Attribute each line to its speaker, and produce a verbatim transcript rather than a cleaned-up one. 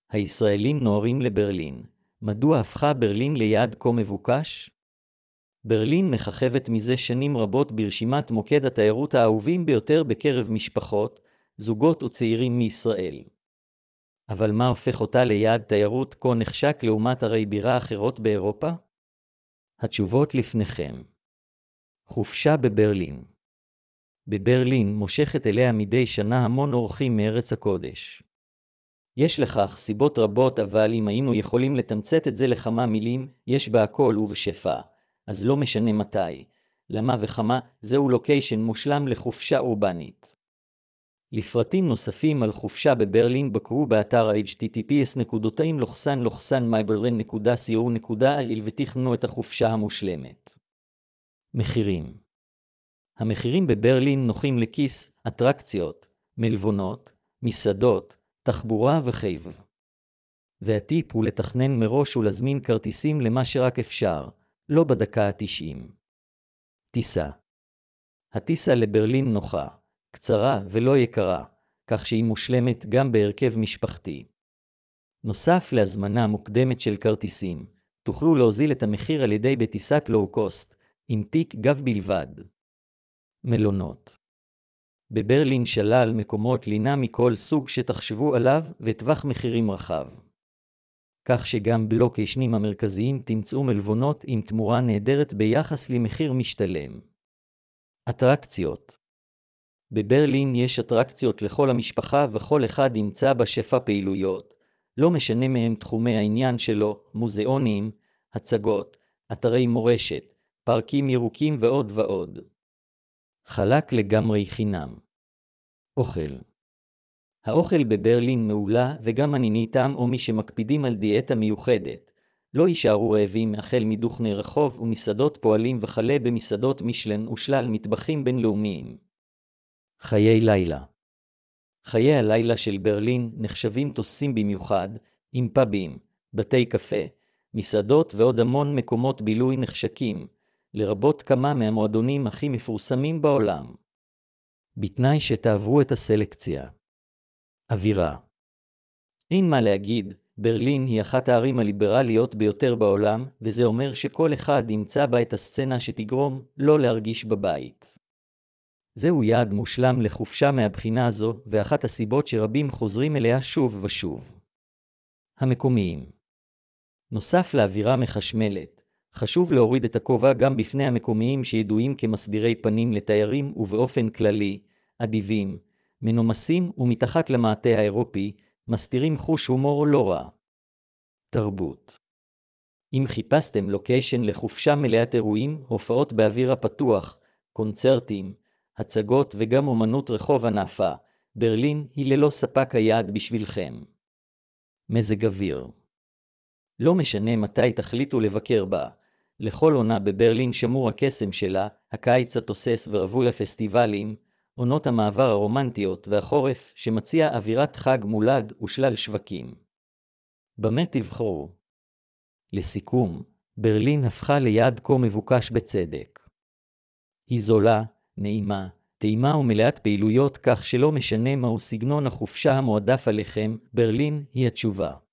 Speaker 1: הישראלים נוהרים לברלין. מדוע הפכה ברלין ליעד כה מבוקש? ברלין מככבת מזה שנים רבות ברשימת מוקד התיירות האהובים ביותר בקרב משפחות, זוגות וצעירים מישראל. אבל מה הופך אותה ליעד תיירות כה נחשק לעומת ערי בירה אחרות באירופה? התשובות לפניכם. חופשה בברלין. בברלין מושכת אליה מדי שנה המון אורחים מארץ הקודש. יש לכך סיבות רבות, אבל אם היינו יכולים לתמצת את זה לכמה מילים, יש בה הכל ובשפע. אז לא משנה מתי, למה וכמה, זהו לוקיישן מושלם לחופשה אורבנית. לפרטים נוספים על חופשה בברלין בקרו באתר אייץ' טי טי פי אס נקודתיים לוחסן לוחסן מי ברלין נקודה סי או נקודה איי אל ותכנו את החופשה המושלמת. מחירים. המחירים בברלין נוחים לכיס, אטרקציות, מלונות, מסעדות, תחבורה וחייב. והטיפ הוא לתכנן מראש ולהזמין כרטיסים למה שרק אפשר, לא בדקה ה-תשעים. טיסה. הטיסה לברלין נוחה, קצרה ולא יקרה, כך שהיא מושלמת גם בהרכב משפחתי. נוסף להזמנה מוקדמת של כרטיסים, תוכלו להוזיל את המחיר על ידי בטיסת לואו-קוסט, עם תיק גב בלבד. מלונות. בברלין שלל מקומות לינה מכל סוג שתחשבו עליו וטווח מחירים רחב. כך שגם בלוקיישנים המרכזיים תמצאו מלונות עם תמורה נהדרת ביחס למחיר משתלם. אטרקציות. בברלין יש אטרקציות לכל המשפחה וכל אחד ימצא בשפע פעילויות, לא משנה מהם תחומי העניין שלו, מוזיאונים, הצגות, אתרי מורשת, פארקים ירוקים ועוד ועוד. חלק לגמרי חינם. אוכל. האוכל בברלין מעולה וגם ענייני טעם או מי שמקפידים על דיאטה מיוחדת. לא יישארו רעבים החל מדוכני רחוב ומסעדות פועלים וכלה במסעדות משלן ושלל מטבחים בינלאומיים. חיי לילה. חיי הלילה של ברלין נחשבים תוססים במיוחד, עם פאבים, בתי קפה, מסעדות ועוד המון מקומות בילוי נחשקים, לרבות כמה מהמועדונים הכי מפורסמים בעולם. בתנאי שתעברו את הסלקציה. אווירה. אין מה להגיד, ברלין היא אחת הערים הליברליות ביותר בעולם, וזה אומר שכל אחד ימצא בה את הסצנה שתגרום לא להרגיש בבית. זהו יעד מושלם לחופשה מהבחינה הזו, ואחת הסיבות שרבים חוזרים אליה שוב ושוב. המקומיים. נוסף לאווירה מחשמלת, חשוב להוריד את הכובע גם בפני המקומיים שידועים כמסבירי פנים לתיירים ובאופן כללי, אדיבים, מנומסים ומתחת למעטה האירופי, מסתירים חוש הומור לא רע. תרבות. אם חיפשתם לוקיישן לחופשה מלאת אירועים, הופעות באוויר הפתוח, קונצרטים, הצגות וגם אומנות רחוב ענפה, ברלין היא ללא ספק היעד בשבילכם. מזג אוויר. לא משנה מתי תחליטו לבקר בה. לכל עונה בברלין שמור הקסם שלה, הקיץ התוסס ורווי הפסטיבלים, עונות המעבר הרומנטיות והחורף שמציע אווירת חג מולד ושלל שווקים. במה תבחרו? לסיכום, ברלין הפכה ליעד כה מבוקש בצדק. היא זולה, נעימה, טעימה ומלאת פעילויות כך שלא משנה מהו סגנון החופשה המועדף עליכם, ברלין היא התשובה.